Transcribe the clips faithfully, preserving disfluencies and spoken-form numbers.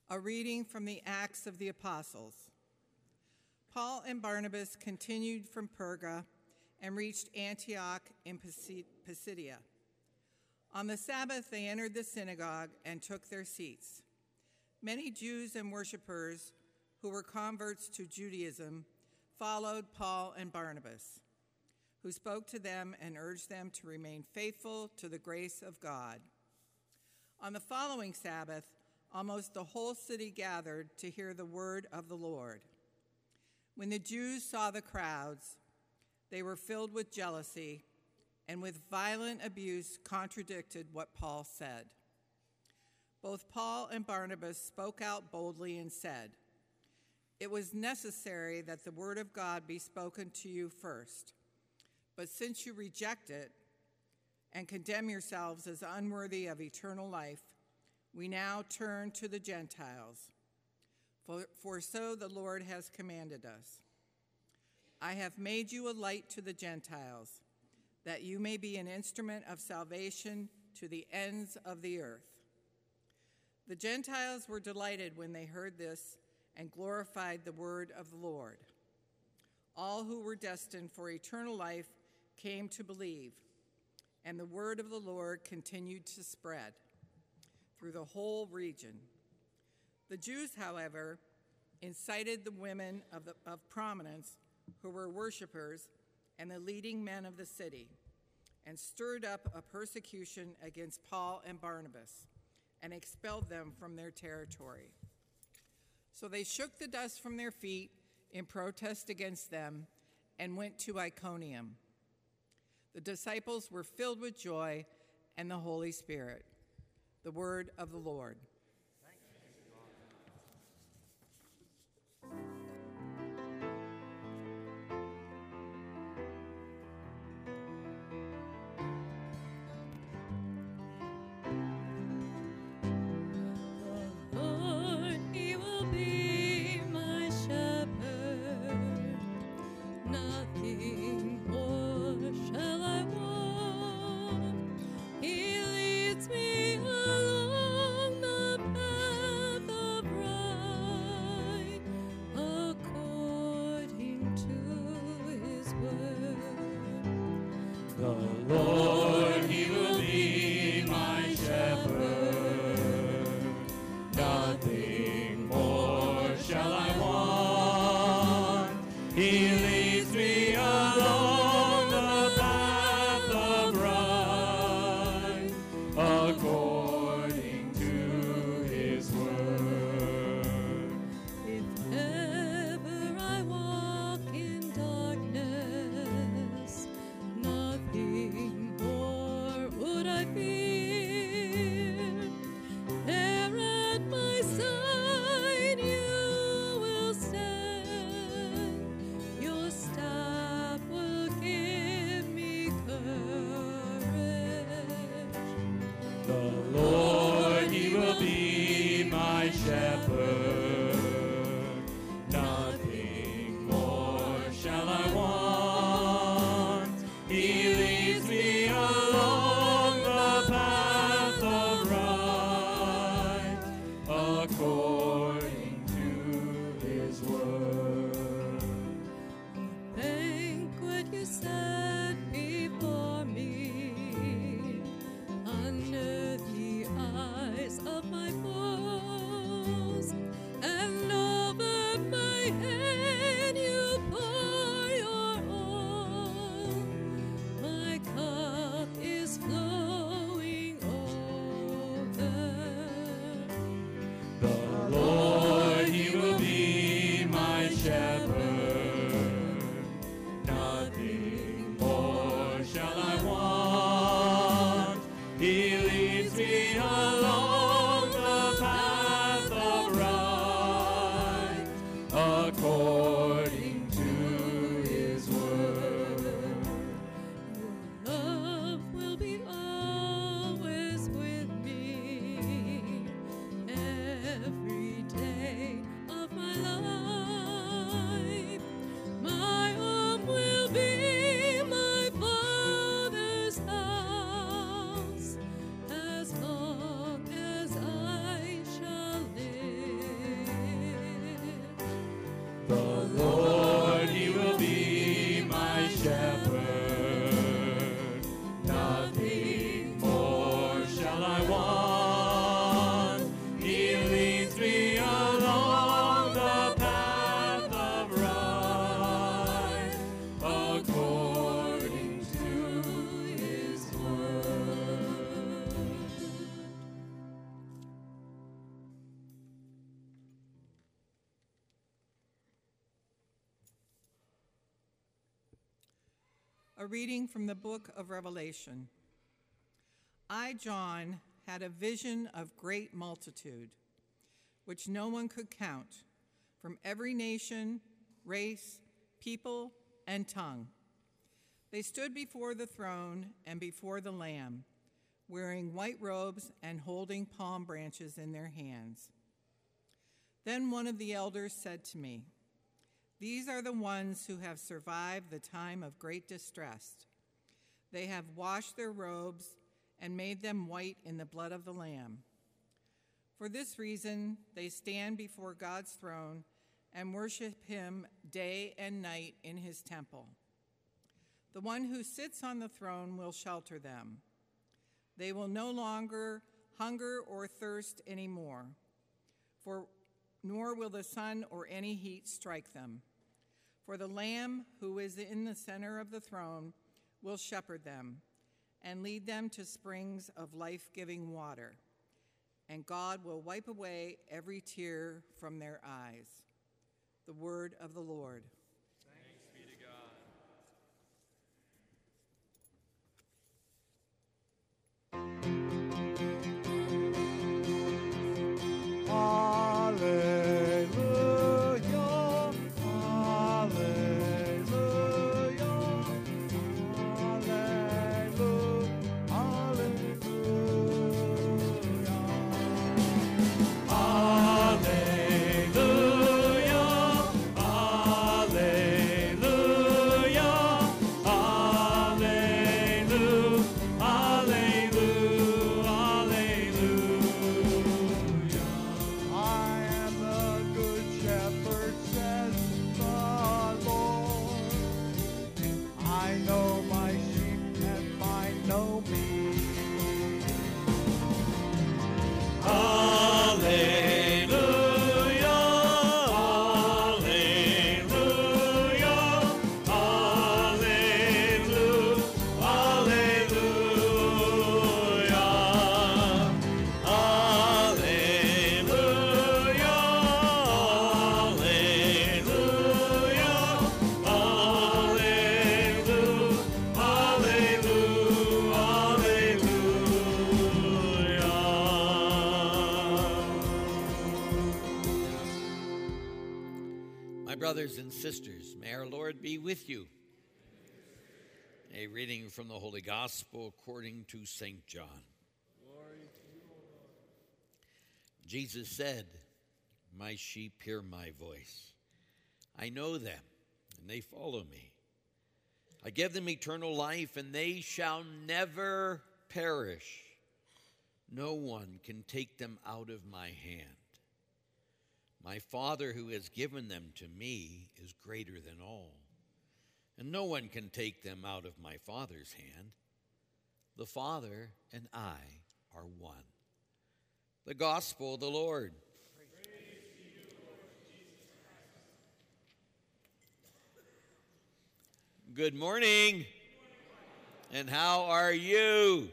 A reading from the Acts of the Apostles. Paul and Barnabas continued from Perga and reached Antioch in Pisidia. On the Sabbath, they entered the synagogue and took their seats. Many Jews and worshippers who were converts to Judaism followed Paul and Barnabas, who spoke to them and urged them to remain faithful to the grace of God. On the following Sabbath, almost the whole city gathered to hear the word of the Lord. When the Jews saw the crowds, they were filled with jealousy and with violent abuse contradicted what Paul said. Both Paul and Barnabas spoke out boldly and said, "It was necessary that the word of God be spoken to you first. But since you reject it and condemn yourselves as unworthy of eternal life, we now turn to the Gentiles, for, for so the Lord has commanded us. I have made you a light to the Gentiles, that you may be an instrument of salvation to the ends of the earth." The Gentiles were delighted when they heard this and glorified the word of the Lord. All who were destined for eternal life came to believe, and the word of the Lord continued to spread through the whole region. The Jews, however, incited the women of, the, of prominence who were worshipers and the leading men of the city, and stirred up a persecution against Paul and Barnabas, and expelled them from their territory. So they shook the dust from their feet in protest against them and went to Iconium. The disciples were filled with joy and the Holy Spirit. The word of the Lord. Nothing A reading from the book of Revelation. I, John, had a vision of great multitude, which no one could count, from every nation, race, people, and tongue. They stood before the throne and before the Lamb, wearing white robes and holding palm branches in their hands. Then one of the elders said to me, "These are the ones who have survived the time of great distress. They have washed their robes and made them white in the blood of the Lamb. For this reason, they stand before God's throne and worship him day and night in his temple. The one who sits on the throne will shelter them. They will no longer hunger or thirst anymore, for nor will the sun or any heat strike them. For the Lamb who is in the center of the throne will shepherd them and lead them to springs of life-giving water, and God will wipe away every tear from their eyes." The word of the Lord. Thanks be to God. Brothers and sisters, may our Lord be with you. A reading from the Holy Gospel according to Saint John. Glory to you, O Lord. Jesus said, "My sheep hear my voice. I know them, and they follow me. I give them eternal life, and they shall never perish. No one can take them out of my hand. My Father who has given them to me is greater than all, and no one can take them out of my Father's hand. The Father and I are one." The Gospel of the Lord. Praise to you, Lord Jesus Christ. Good morning. And how are you?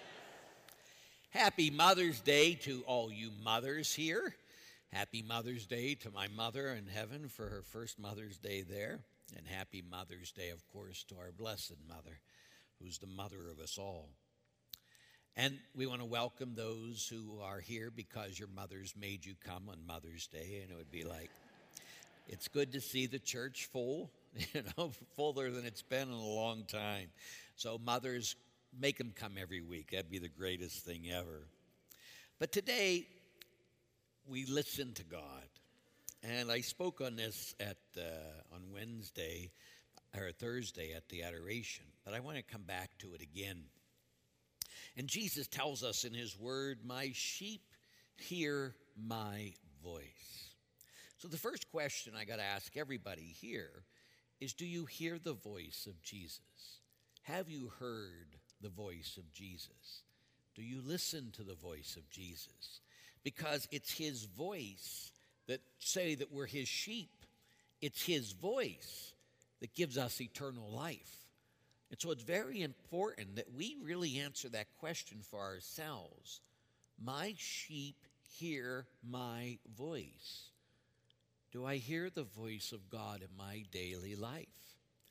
Happy Mother's Day to all you mothers here. Happy Mother's Day to my mother in heaven for her first Mother's Day there. And happy Mother's Day, of course, to our Blessed Mother, who's the mother of us all. And we want to welcome those who are here because your mothers made you come on Mother's Day. And it would be like, it's good to see the church full, you know, fuller than it's been in a long time. So mothers, make them come every week. That'd be the greatest thing ever. But today, we listen to God. And I spoke on this at uh, on Wednesday or Thursday at the adoration, but I want to come back to it again. And Jesus tells us in his word, "My sheep hear my voice." So the first question I got to ask everybody here is, do you hear the voice of Jesus? Have you heard the voice of Jesus? Do you listen to the voice of Jesus? Because it's his voice that say that we're his sheep. It's his voice that gives us eternal life. And so it's very important that we really answer that question for ourselves. My sheep hear my voice. Do I hear the voice of God in my daily life?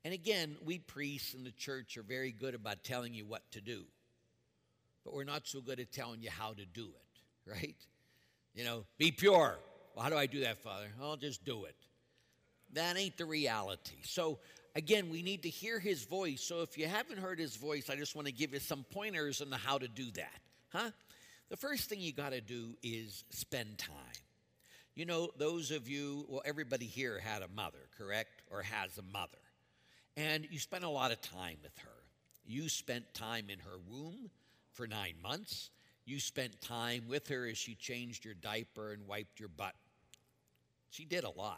And again, we priests in the church are very good about telling you what to do, but we're not so good at telling you how to do it, right? You know, be pure. Well, how do I do that, Father? I'll just do it. That ain't the reality. So again, we need to hear his voice. So if you haven't heard his voice, I just want to give you some pointers on how to do that, huh? The first thing you got to do is spend time. You know, those of you, well, everybody here had a mother, correct? Or has a mother. And you spent a lot of time with her. You spent time in her womb for nine months. You spent time with her as she changed your diaper and wiped your butt. She did a lot.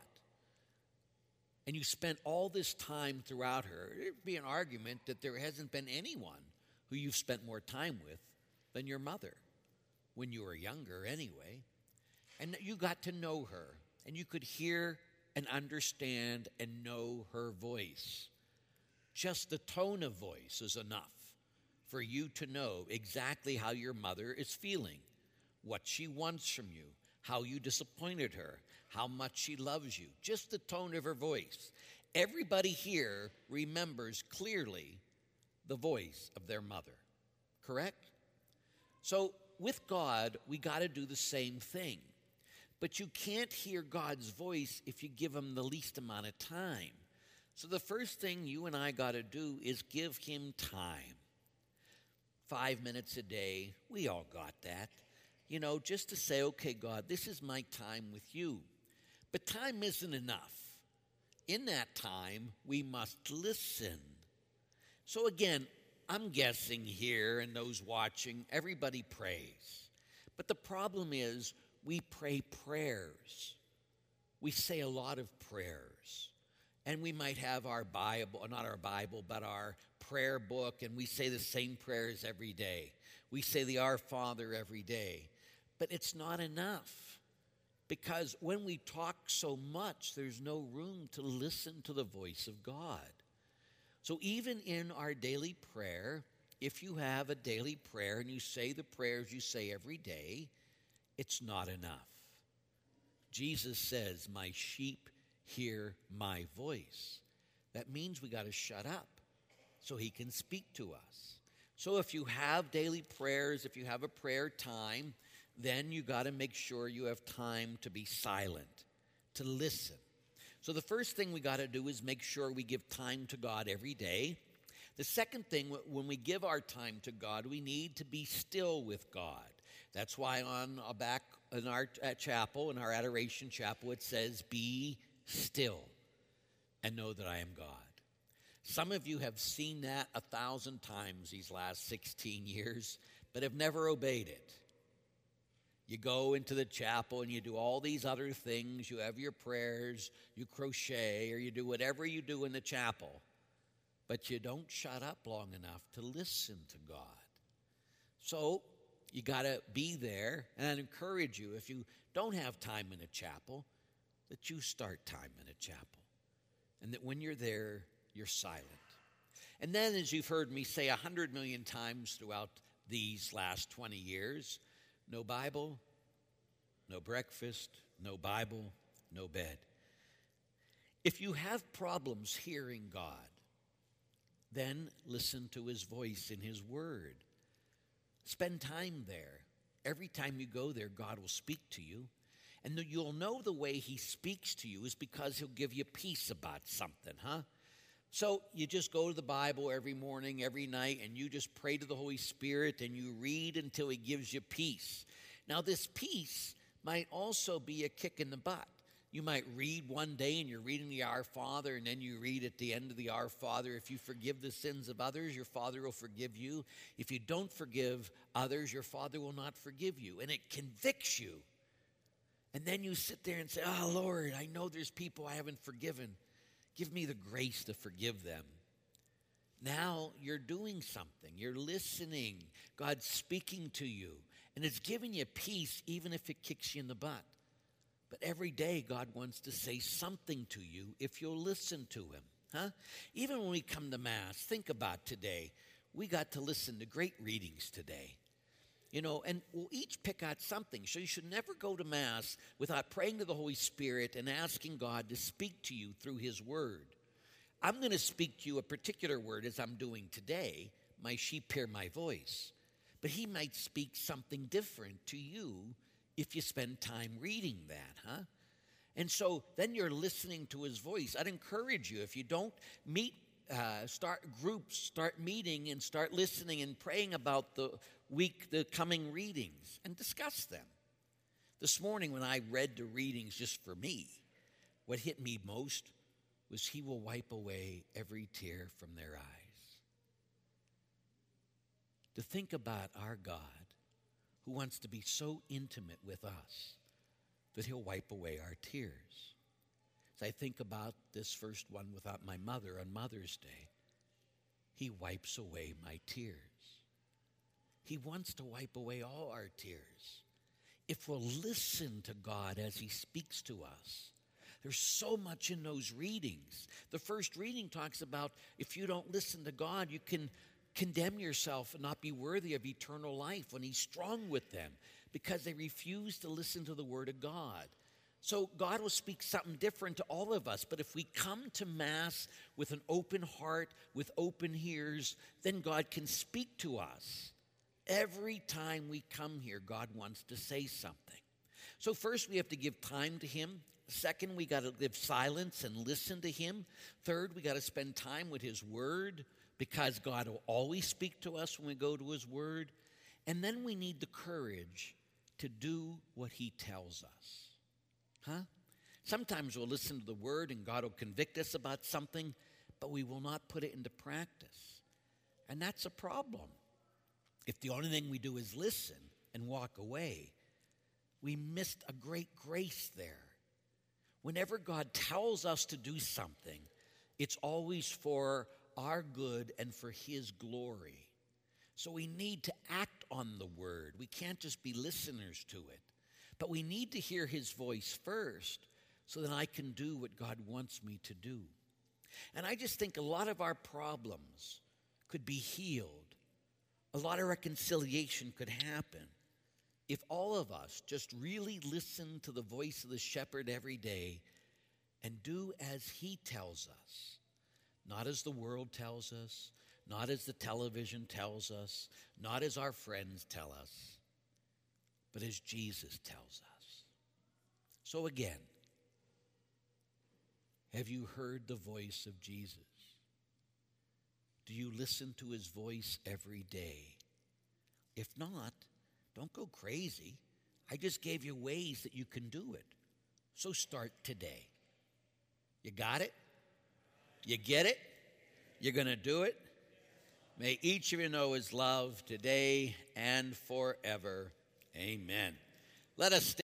And you spent all this time throughout her. There'd be an argument that there hasn't been anyone who you've spent more time with than your mother, when you were younger anyway. And you got to know her, and you could hear and understand and know her voice. Just the tone of voice is enough for you to know exactly how your mother is feeling, what she wants from you, how you disappointed her, how much she loves you, just the tone of her voice. Everybody here remembers clearly the voice of their mother, correct? So with God, we got to do the same thing. But you can't hear God's voice if you give him the least amount of time. So the first thing you and I got to do is give him time. Five minutes a day, we all got that. You know, just to say, okay, God, this is my time with you. But time isn't enough. In that time, we must listen. So again, I'm guessing here and those watching, everybody prays. But the problem is we pray prayers. We say a lot of prayers. And we might have our Bible, not our Bible, but our prayer book, and we say the same prayers every day. We say the Our Father every day. But it's not enough. Because when we talk so much, there's no room to listen to the voice of God. So even in our daily prayer, if you have a daily prayer and you say the prayers you say every day, it's not enough. Jesus says, my sheep hear my voice. That means we got to shut up so he can speak to us. So if you have daily prayers, if you have a prayer time, then you got to make sure you have time to be silent, to listen. So the first thing we got to do is make sure we give time to God every day. The second thing, when we give our time to God, we need to be still with God. That's why on uh, back in our uh, chapel, in our adoration chapel, it says, be still and know that I am God. Some of you have seen that a thousand times these last sixteen years, but have never obeyed it. You go into the chapel and you do all these other things. You have your prayers, you crochet, or you do whatever you do in the chapel. But you don't shut up long enough to listen to God. So you got to be there. And I'd encourage you, if you don't have time in a chapel, that you start time in a chapel. And that when you're there, you're silent. And then, as you've heard me say a hundred million times throughout these last twenty years, no Bible, no breakfast, no Bible, no bed. If you have problems hearing God, then listen to his voice in his word. Spend time there. Every time you go there, God will speak to you. And you'll know the way he speaks to you is because he'll give you peace about something, huh? So you just go to the Bible every morning, every night, and you just pray to the Holy Spirit, and you read until he gives you peace. Now, this peace might also be a kick in the butt. You might read one day, and you're reading the Our Father, and then you read at the end of the Our Father, if you forgive the sins of others, your Father will forgive you. If you don't forgive others, your Father will not forgive you. And it convicts you. And then you sit there and say, oh, Lord, I know there's people I haven't forgiven. Give me the grace to forgive them. Now you're doing something. You're listening. God's speaking to you. And it's giving you peace even if it kicks you in the butt. But every day God wants to say something to you if you'll listen to him. Huh? Even when we come to Mass, think about today. We got to listen to great readings today. You know, and we'll each pick out something. So you should never go to Mass without praying to the Holy Spirit and asking God to speak to you through his word. I'm going to speak to you a particular word as I'm doing today. My sheep hear my voice. But he might speak something different to you if you spend time reading that, huh? And so then you're listening to his voice. I'd encourage you, if you don't meet, uh, start groups, start meeting and start listening and praying about the week, the coming readings, and discuss them. This morning when I read the readings just for me, what hit me most was he will wipe away every tear from their eyes. To think about our God who wants to be so intimate with us that he'll wipe away our tears. As I think about this first one without my mother on Mother's Day, he wipes away my tears. He wants to wipe away all our tears. If we'll listen to God as he speaks to us. There's so much in those readings. The first reading talks about if you don't listen to God, you can condemn yourself and not be worthy of eternal life when he's strong with them because they refuse to listen to the word of God. So God will speak something different to all of us. But if we come to Mass with an open heart, with open ears, then God can speak to us. Every time we come here, God wants to say something. So first we have to give time to him. Second, we got to live silence and listen to him. Third, we got to spend time with his word, because God will always speak to us when we go to his word. And then we need the courage to do what he tells us. Huh? Sometimes we'll listen to the word and God will convict us about something, but we will not put it into practice. And that's a problem. If the only thing we do is listen and walk away, we missed a great grace there. Whenever God tells us to do something, it's always for our good and for his glory. So we need to act on the word. We can't just be listeners to it. But we need to hear his voice first so that I can do what God wants me to do. And I just think a lot of our problems could be healed. A lot of reconciliation could happen if all of us just really listen to the voice of the shepherd every day and do as he tells us. Not as the world tells us, not as the television tells us, not as our friends tell us, but as Jesus tells us. So again, have you heard the voice of Jesus? Do you listen to his voice every day? If not, don't go crazy. I just gave you ways that you can do it. So start today. You got it? You get it? You're going to do it? May each of you know his love today and forever. Amen. Let us stand.